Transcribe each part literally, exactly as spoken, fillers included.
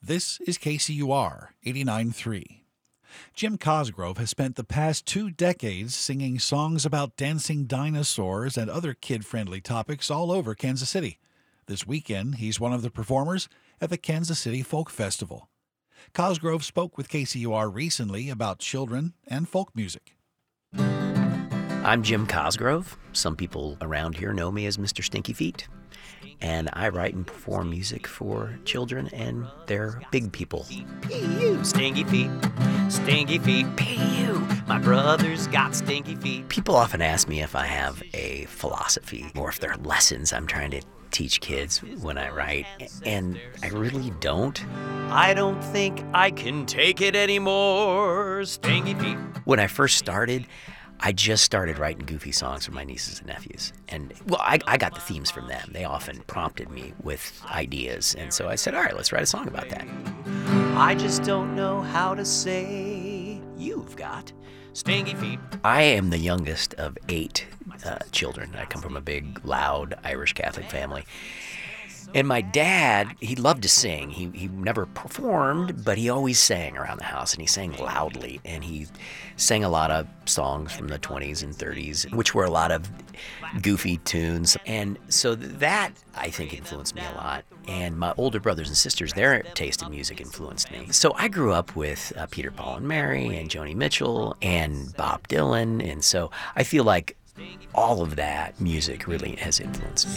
This is K C U R eighty-nine point three. Jim Cosgrove has spent the past two decades singing songs about dancing dinosaurs and other kid-friendly topics all over Kansas City. This weekend, he's one of the performers at the Kansas City Folk Festival. Cosgrove spoke with K C U R recently about children and folk music. I'm Jim Cosgrove. Some people around here know me as Mister Stinky Feet. And I write and perform music for children and their big people. P-U, stinky feet, stinky feet, P-U, my brother's got stinky feet. People often ask me if I have a philosophy or if there are lessons I'm trying to teach kids when I write, and I really don't. I don't think I can take it anymore, stinky feet. When I first started, I just started writing goofy songs for my nieces and nephews. And, well, I, I got the themes from them. They often prompted me with ideas. And so I said, all right, let's write a song about that. I just don't know how to say you've got stinky feet. I am the youngest of eight uh, children. I come from a big, loud Irish Catholic family. And my dad, he loved to sing. He he never performed, but he always sang around the house, and he sang loudly. And he sang a lot of songs from the twenties and thirties, which were a lot of goofy tunes. And so that, I think, influenced me a lot. And my older brothers and sisters, their taste in music influenced me. So I grew up with uh, Peter, Paul, and Mary, and Joni Mitchell, and Bob Dylan. And so I feel like all of that music really has influenced me.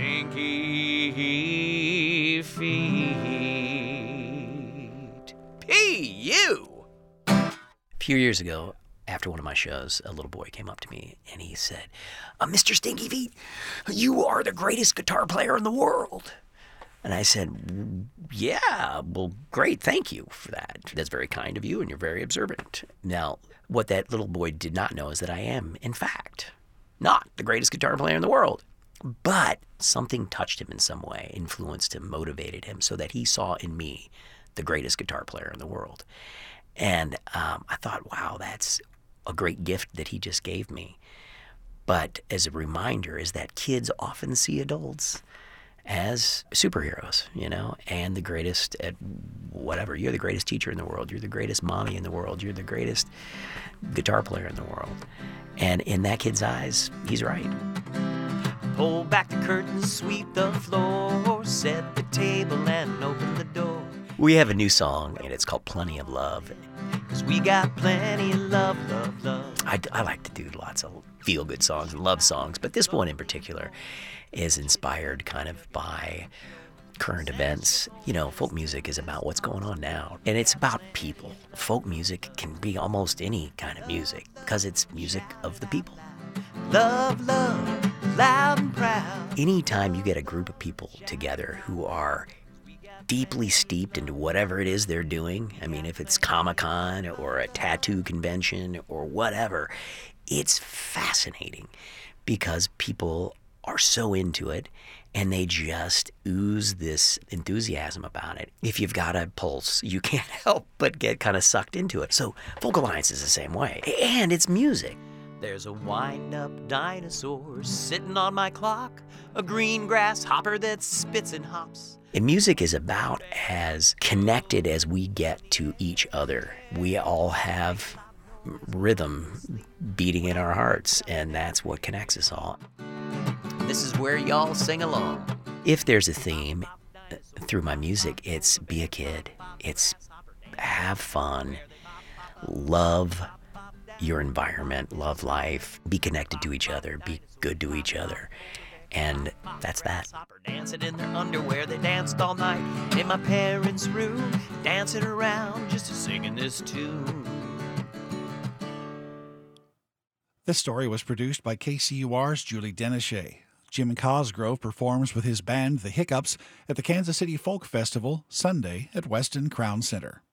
Stinky feet. P U. A few years ago, after one of my shows, a little boy came up to me and he said, uh, Mister Stinky Feet, you are the greatest guitar player in the world. And I said, yeah, well, great, thank you for that. That's very kind of you, and you're very observant. Now, what that little boy did not know is that I am, in fact, not the greatest guitar player in the world. But something touched him in some way, influenced him, motivated him, so that he saw in me the greatest guitar player in the world. And um, I thought, wow, that's a great gift that he just gave me. But as a reminder is that kids often see adults as superheroes, you know, and the greatest at whatever. You're the greatest teacher in the world. You're the greatest mommy in the world. You're the greatest guitar player in the world. And in that kid's eyes, he's right. Pull back the curtains, sweep the floor, set the table and open the door. We have a new song, and it's called Plenty of Love. Because we got plenty of love, love, love. I, I like to do lots of feel-good songs and love songs, but this one in particular is inspired kind of by current events. You know, folk music is about what's going on now, and it's about people. Folk music can be almost any kind of music because it's music of the people. Love, love, loud and proud. Anytime you get a group of people together who are deeply steeped into whatever it is they're doing, I mean, if it's Comic-Con or a tattoo convention or whatever, it's fascinating because people are so into it and they just ooze this enthusiasm about it. If you've got a pulse, you can't help but get kind of sucked into it. So Folk Alliance is the same way. And it's music. There's a wind-up dinosaur sitting on my clock, a green grasshopper that spits and hops. And music is about as connected as we get to each other. We all have rhythm beating in our hearts, and that's what connects us all. This is where y'all sing along. If there's a theme through my music, it's be a kid. It's have fun, love your environment, love life, be connected to each other, be good to each other. And that's that. Dancing in their underwear, they danced all night in my parents' room, dancing around just singing this tune. This story was produced by K C U R's Julie Denichet. Jim Cosgrove performs with his band, The Hiccups, at the Kansas City Folk Festival Sunday at Weston Crown Center.